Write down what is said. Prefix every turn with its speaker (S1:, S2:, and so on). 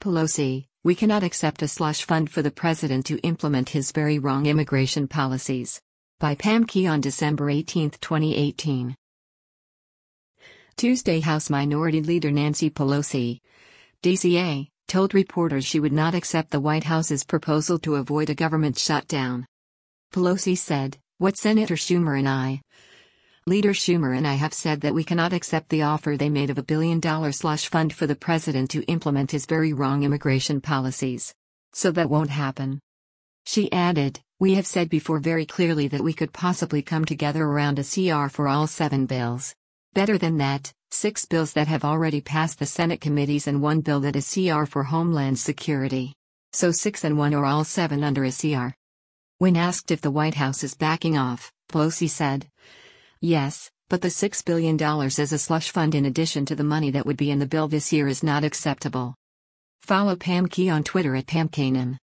S1: Pelosi, "We cannot accept a slush fund for the president to implement his very wrong immigration policies." By Pam Key on December 18, 2018. Tuesday, House Minority Leader Nancy Pelosi, DCA, told reporters she would not accept the White House's proposal to avoid a government shutdown. Pelosi said, "What Senator Schumer and I, Leader Schumer and I have said that we cannot accept the offer they made of $1 billion slush fund for the president to implement his very wrong immigration policies. So that won't happen." She added, "We have said before very clearly that we could possibly come together around a CR for all 7 bills. Better than that, 6 bills that have already passed the Senate committees and 1 bill that is CR for Homeland Security. So 6 and 1 or all 7 under a CR." When asked if the White House is backing off, Pelosi said, "Yes, but the $6 billion as a slush fund in addition to the money that would be in the bill this year is not acceptable." Follow Pam Key on Twitter at PamKanem.